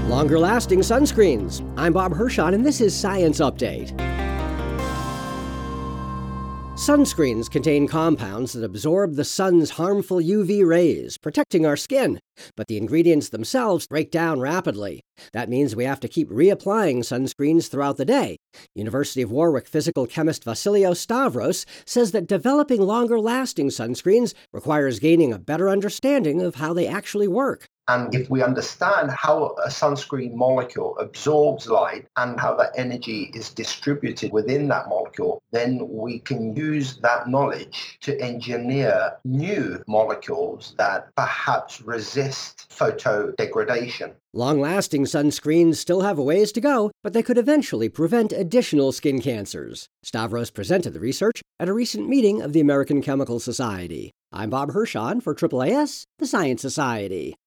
Longer-lasting sunscreens. I'm Bob Hirschon, and this is Science Update. Sunscreens contain compounds that absorb the sun's harmful UV rays, protecting our skin. But the ingredients themselves break down rapidly. That means we have to keep reapplying sunscreens throughout the day. University of Warwick physical chemist Vasilios Stavros says that developing longer-lasting sunscreens requires gaining a better understanding of how they actually work. And if we understand how a sunscreen molecule absorbs light and how that energy is distributed within that molecule, then we can use that knowledge to engineer new molecules that perhaps resist photodegradation. Long-lasting sunscreens still have a ways to go, but they could eventually prevent additional skin cancers. Stavros presented the research at a recent meeting of the American Chemical Society. I'm Bob Hirschon for AAAS, the Science Society.